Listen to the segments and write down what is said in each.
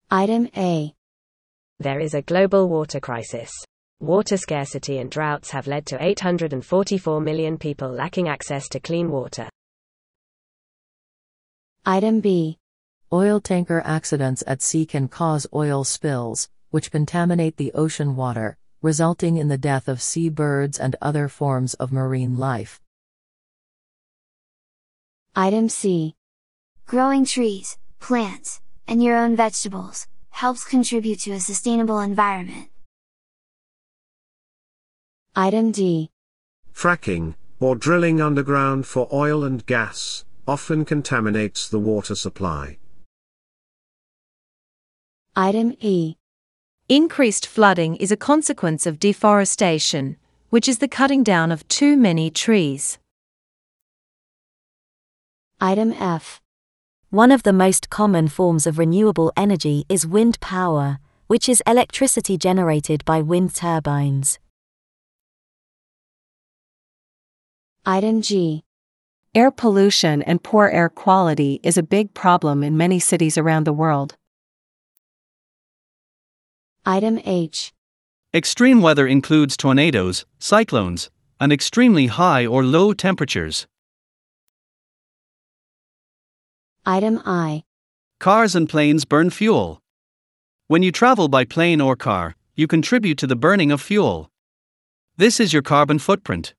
Item A. There is a global water crisis. Water scarcity and droughts have led to 844 million people lacking access to clean water. Item B. Oil tanker accidents at sea can cause oil spills, which contaminate the ocean water, resulting in the death of seabirds and other forms of marine life. Item C. Growing trees, plants, and your own vegetables helps contribute to a sustainable environment. Item D. Fracking, or drilling underground for oil and gas, often contaminates the water supply. Item E. Increased flooding is a consequence of deforestation, which is the cutting down of too many trees. Item F. One of the most common forms of renewable energy is wind power, which is electricity generated by wind turbines. Item G. Air pollution and poor air quality is a big problem in many cities around the world. Item H. Extreme weather includes tornadoes, cyclones, and extremely high or low temperatures. Item I. Cars and planes burn fuel. When you travel by plane or car, you contribute to the burning of fuel. This is your carbon footprint.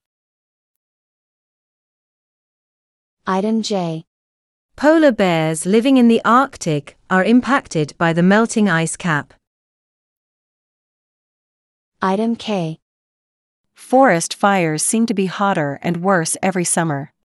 Item J. Polar bears living in the Arctic are impacted by the melting ice cap. Item K. Forest fires seem to be hotter and worse every summer.